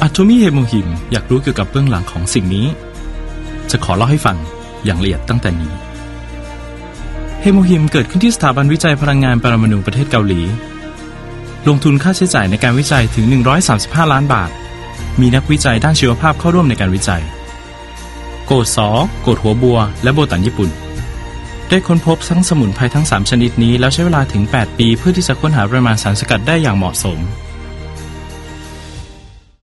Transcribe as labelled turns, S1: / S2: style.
S1: อัตโตมิเฮโมฮิมอยากรู้เกี่ยวกับเบื้องหลังของสิ่งนี้จะขอเล่าให้ฟังอย่างละเอียดตั้งแต่นี้เฮโมฮิมเกิดขึ้นที่สถาบันวิจัยพลังงานปรมาณูประเทศเกาหลีลงทุนค่าใช้จ่ายในการวิจัยถึง135ล้านบาทมีนักวิจัยด้านชีวภาพเข้าร่วมในการวิจัยโกดสอโกดหัวบัวและโบตันญี่ปุ่นได้ค้นพบทั้งสมุนไพรทั้ง3ชนิดนี้แล้วใช้เวลาถึง8ปีเพื่อที่จะค้นหาปริมาณสารสกัดได้อย่างเหมาะสม